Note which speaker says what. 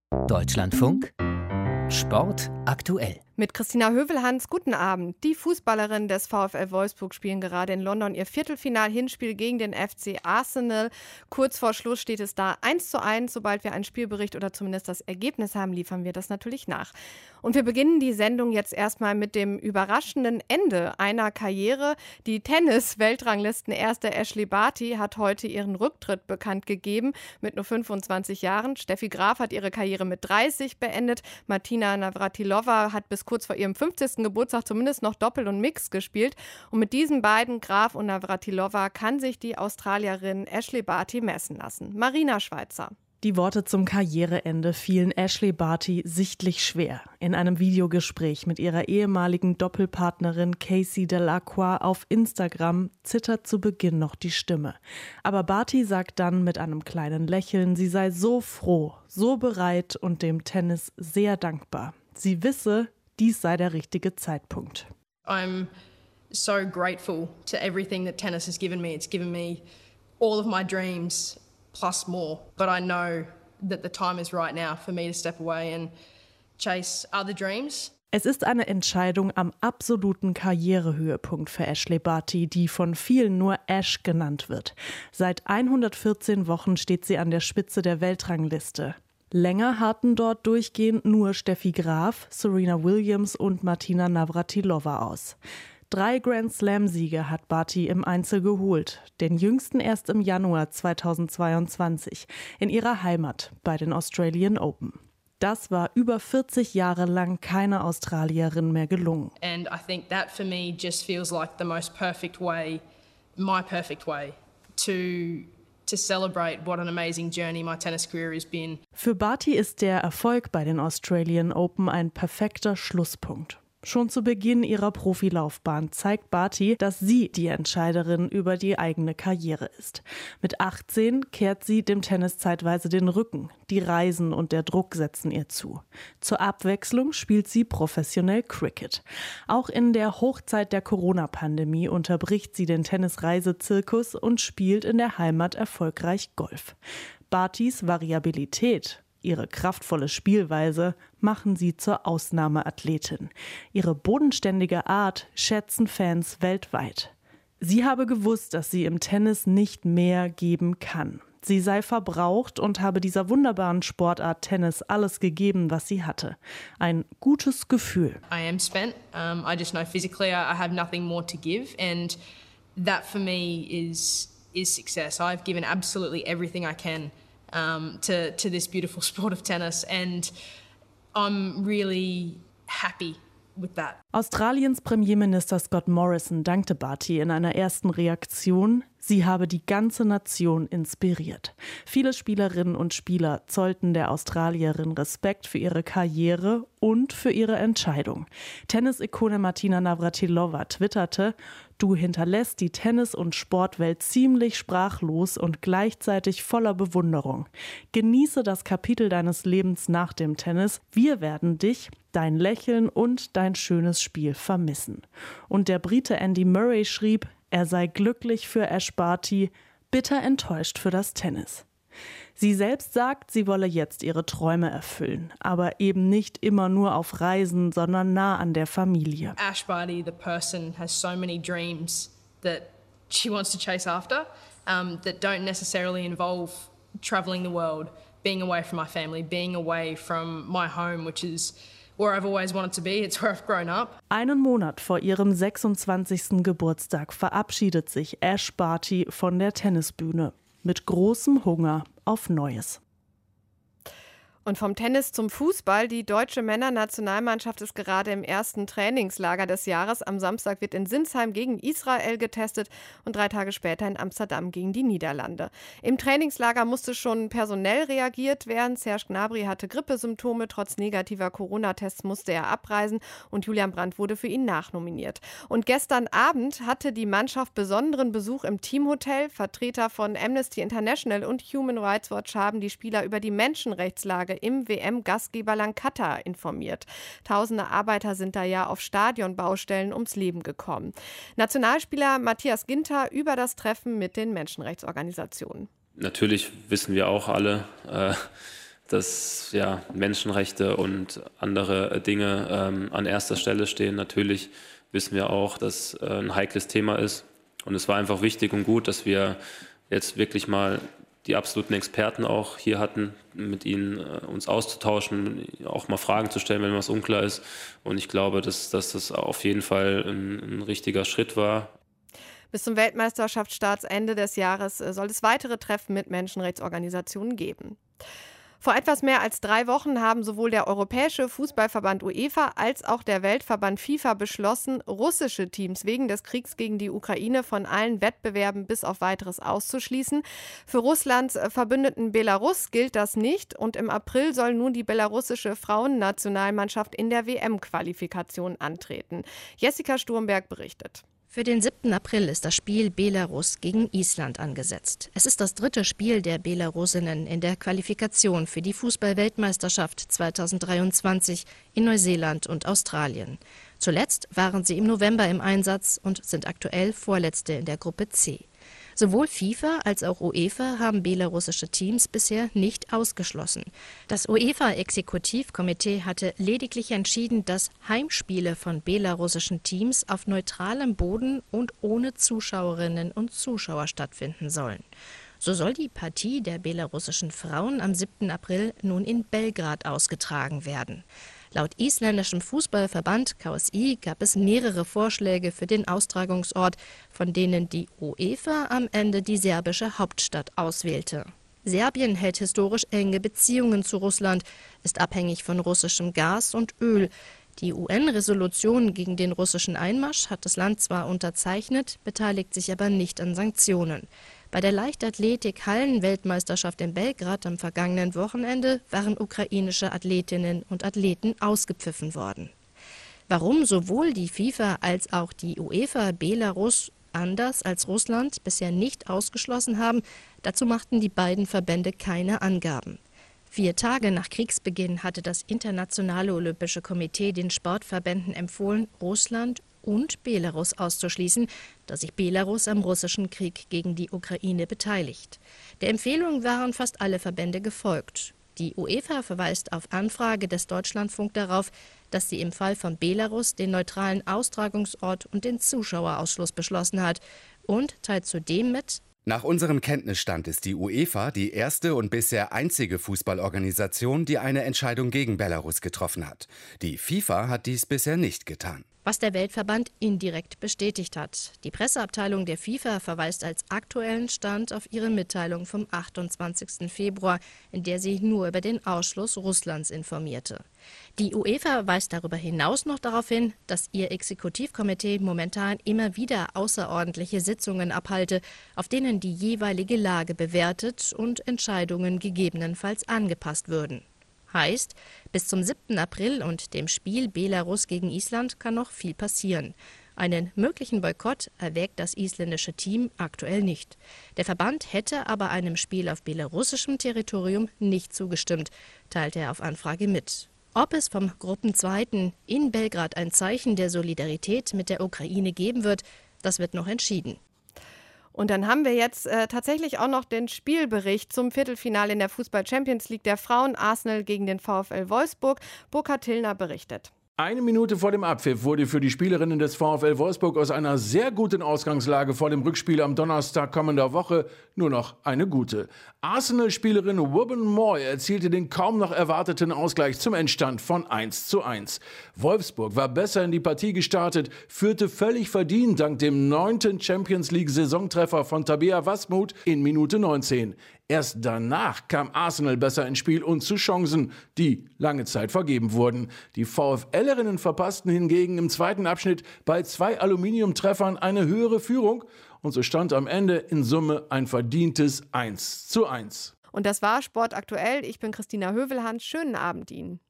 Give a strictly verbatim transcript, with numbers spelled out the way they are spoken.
Speaker 1: Deutschlandfunk Sport aktuell.
Speaker 2: Mit Christina Hövelhans, guten Abend. Die Fußballerinnen des VfL Wolfsburg spielen gerade in London ihr Viertelfinal-Hinspiel gegen den F C Arsenal. Kurz vor Schluss steht es da eins zu eins. Sobald wir einen Spielbericht oder zumindest das Ergebnis haben, liefern wir das natürlich nach. Und wir beginnen die Sendung jetzt erstmal mit dem überraschenden Ende einer Karriere. Die Tennis-Weltranglisten-Erste Ashleigh Barty hat heute ihren Rücktritt bekannt gegeben mit nur fünfundzwanzig Jahren. Steffi Graf hat ihre Karriere mit dreißig beendet. Martina Navratilova hat bis kurz vor ihrem fünfzigsten Geburtstag zumindest noch Doppel und Mix gespielt. Und mit diesen beiden, Graf und Navratilova, kann sich die Australierin Ashleigh Barty messen lassen. Marina Schweizer.
Speaker 3: Die Worte zum Karriereende fielen Ashleigh Barty sichtlich schwer. In einem Videogespräch mit ihrer ehemaligen Doppelpartnerin Casey Dellacqua auf Instagram zittert zu Beginn noch die Stimme. Aber Barty sagt dann mit einem kleinen Lächeln, sie sei so froh, so bereit und dem Tennis sehr dankbar. Sie wisse, dies sei der richtige Zeitpunkt.
Speaker 4: I'm so grateful to everything that tennis has given me. It's given me all of my dreams plus more. But I know that the time is right now for me to step away and chase other dreams.
Speaker 3: Es ist eine Entscheidung am absoluten Karrierehöhepunkt für Ashleigh Barty, die von vielen nur Ash genannt wird. Seit hundertvierzehn Wochen steht sie an der Spitze der Weltrangliste. Länger harten dort durchgehend nur Steffi Graf, Serena Williams und Martina Navratilova aus. Drei Grand-Slam-Siege hat Barty im Einzel geholt, den jüngsten erst im Januar zweitausendzweiundzwanzig in ihrer Heimat bei den Australian Open. Das war über vierzig Jahre lang keiner Australierin mehr gelungen.
Speaker 4: And I think that for me just feels like the most perfect way, my perfect way to to celebrate what an amazing journey my tennis career has been.
Speaker 3: Für Barty ist der Erfolg bei den Australian Open ein perfekter Schlusspunkt. Schon zu Beginn ihrer Profilaufbahn zeigt Barty, dass sie die Entscheiderin über die eigene Karriere ist. Mit achtzehn kehrt sie dem Tennis zeitweise den Rücken. Die Reisen und der Druck setzen ihr zu. Zur Abwechslung spielt sie professionell Cricket. Auch in der Hochzeit der Corona-Pandemie unterbricht sie den Tennisreisezirkus und spielt in der Heimat erfolgreich Golf. Bartys Variabilität, ihre kraftvolle Spielweise machen sie zur Ausnahmeathletin. Ihre bodenständige Art schätzen Fans weltweit. Sie habe gewusst, dass sie im Tennis nicht mehr geben kann. Sie sei verbraucht und habe dieser wunderbaren Sportart Tennis alles gegeben, was sie hatte. Ein gutes Gefühl.
Speaker 4: I am spent. Um, I just know physically I have nothing more to give, and that for me is is success. I've given absolutely everything I can Um, to, to this beautiful sport of tennis, and I'm really happy with that.
Speaker 3: Australiens Premierminister Scott Morrison dankte Barty in einer ersten Reaktion, sie habe die ganze Nation inspiriert. Viele Spielerinnen und Spieler zollten der Australierin Respekt für ihre Karriere und für ihre Entscheidung. Tennis-Ikone Martina Navratilova twitterte: Du hinterlässt die Tennis- und Sportwelt ziemlich sprachlos und gleichzeitig voller Bewunderung. Genieße das Kapitel deines Lebens nach dem Tennis. Wir werden dich, dein Lächeln und dein schönes Spiel vermissen. Und der Brite Andy Murray schrieb, er sei glücklich für Ash Barty, bitter enttäuscht für das Tennis. Sie selbst sagt, sie wolle jetzt ihre Träume erfüllen, aber eben nicht immer nur auf Reisen, sondern nah an der Familie.
Speaker 4: Ash Barty, the person, has so many dreams that she wants to chase after, um, that don't necessarily involve traveling the world, being away from my family, being away from my home, which is where I've always wanted to be. It's where I've grown up.
Speaker 3: Einen Monat vor ihrem sechsundzwanzigsten Geburtstag verabschiedet sich Ash Barty von der Tennisbühne mit großem Hunger auf Neues.
Speaker 2: Und vom Tennis zum Fußball. Die deutsche Männernationalmannschaft ist gerade im ersten Trainingslager des Jahres. Am Samstag wird in Sinsheim gegen Israel getestet und drei Tage später in Amsterdam gegen die Niederlande. Im Trainingslager musste schon personell reagiert werden. Serge Gnabry hatte Grippesymptome. Trotz negativer Corona-Tests musste er abreisen und Julian Brandt wurde für ihn nachnominiert. Und gestern Abend hatte die Mannschaft besonderen Besuch im Teamhotel. Vertreter von Amnesty International und Human Rights Watch haben die Spieler über die Menschenrechtslage im W M-Gastgeberland Katar informiert. Tausende Arbeiter sind da ja auf Stadionbaustellen ums Leben gekommen. Nationalspieler Matthias Ginter über das Treffen mit den Menschenrechtsorganisationen.
Speaker 5: Natürlich wissen wir auch alle, äh, dass ja, Menschenrechte und andere Dinge ähm, an erster Stelle stehen. Natürlich wissen wir auch, dass äh, ein heikles Thema ist. Und es war einfach wichtig und gut, dass wir jetzt wirklich mal die absoluten Experten auch hier hatten, mit ihnen äh, uns auszutauschen, auch mal Fragen zu stellen, wenn was unklar ist. Und ich glaube, dass, dass das auf jeden Fall ein, ein richtiger Schritt war.
Speaker 2: Bis zum Weltmeisterschaftsstartsende des Jahres soll es weitere Treffen mit Menschenrechtsorganisationen geben. Vor etwas mehr als drei Wochen haben sowohl der Europäische Fußballverband UEFA als auch der Weltverband FIFA beschlossen, russische Teams wegen des Kriegs gegen die Ukraine von allen Wettbewerben bis auf Weiteres auszuschließen. Für Russlands Verbündeten Belarus gilt das nicht und im April soll nun die belarussische Frauennationalmannschaft in der W M-Qualifikation antreten. Jessica Sturmberg berichtet.
Speaker 6: Für den siebten April ist das Spiel Belarus gegen Island angesetzt. Es ist das dritte Spiel der Belarusinnen in der Qualifikation für die Fußball-Weltmeisterschaft zweitausenddreiundzwanzig in Neuseeland und Australien. Zuletzt waren sie im November im Einsatz und sind aktuell Vorletzte in der Gruppe C. Sowohl FIFA als auch UEFA haben belarussische Teams bisher nicht ausgeschlossen. Das UEFA-Exekutivkomitee hatte lediglich entschieden, dass Heimspiele von belarussischen Teams auf neutralem Boden und ohne Zuschauerinnen und Zuschauer stattfinden sollen. So soll die Partie der belarussischen Frauen am siebten April nun in Belgrad ausgetragen werden. Laut isländischem Fußballverband K S I gab es mehrere Vorschläge für den Austragungsort, von denen die UEFA am Ende die serbische Hauptstadt auswählte. Serbien hält historisch enge Beziehungen zu Russland, ist abhängig von russischem Gas und Öl. Die U N-Resolution gegen den russischen Einmarsch hat das Land zwar unterzeichnet, beteiligt sich aber nicht an Sanktionen. Bei der Leichtathletik-Hallen-Weltmeisterschaft in Belgrad am vergangenen Wochenende waren ukrainische Athletinnen und Athleten ausgepfiffen worden. Warum sowohl die FIFA als auch die UEFA Belarus anders als Russland bisher nicht ausgeschlossen haben, dazu machten die beiden Verbände keine Angaben. Vier Tage nach Kriegsbeginn hatte das Internationale Olympische Komitee den Sportverbänden empfohlen, Russland und Belarus auszuschließen, da sich Belarus am russischen Krieg gegen die Ukraine beteiligt. Der Empfehlung waren fast alle Verbände gefolgt. Die UEFA verweist auf Anfrage des Deutschlandfunk darauf, dass sie im Fall von Belarus den neutralen Austragungsort und den Zuschauerausschluss beschlossen hat und teilt zudem mit:
Speaker 7: Nach unserem Kenntnisstand ist die UEFA die erste und bisher einzige Fußballorganisation, die eine Entscheidung gegen Belarus getroffen hat. Die FIFA hat dies bisher nicht getan.
Speaker 6: Was der Weltverband indirekt bestätigt hat. Die Presseabteilung der FIFA verweist als aktuellen Stand auf ihre Mitteilung vom achtundzwanzigsten Februar, in der sie nur über den Ausschluss Russlands informierte. Die UEFA weist darüber hinaus noch darauf hin, dass ihr Exekutivkomitee momentan immer wieder außerordentliche Sitzungen abhalte, auf denen die jeweilige Lage bewertet und Entscheidungen gegebenenfalls angepasst würden. Heißt, bis zum siebten April und dem Spiel Belarus gegen Island kann noch viel passieren. Einen möglichen Boykott erwägt das isländische Team aktuell nicht. Der Verband hätte aber einem Spiel auf belarussischem Territorium nicht zugestimmt, teilte er auf Anfrage mit. Ob es vom Gruppenzweiten in Belgrad ein Zeichen der Solidarität mit der Ukraine geben wird, das wird noch entschieden.
Speaker 2: Und dann haben wir jetzt äh, tatsächlich auch noch den Spielbericht zum Viertelfinale in der Fußball-Champions League der Frauen. Arsenal gegen den VfL Wolfsburg. Burkhard Tillner berichtet.
Speaker 8: Eine Minute vor dem Abpfiff wurde für die Spielerinnen des VfL Wolfsburg aus einer sehr guten Ausgangslage vor dem Rückspiel am Donnerstag kommender Woche nur noch eine gute. Arsenal-Spielerin Ruben Moy erzielte den kaum noch erwarteten Ausgleich zum Endstand von eins zu eins. Wolfsburg war besser in die Partie gestartet, führte völlig verdient dank dem neunten Champions-League-Saisontreffer von Tabea Wasmuth in Minute neunzehn. Erst danach kam Arsenal besser ins Spiel und zu Chancen, die lange Zeit vergeben wurden. Die VfLerinnen verpassten hingegen im zweiten Abschnitt bei zwei Aluminiumtreffern eine höhere Führung und so stand am Ende in Summe ein verdientes eins zu eins.
Speaker 2: Und das war Sport aktuell. Ich bin Christina Hövelhans. Schönen Abend Ihnen.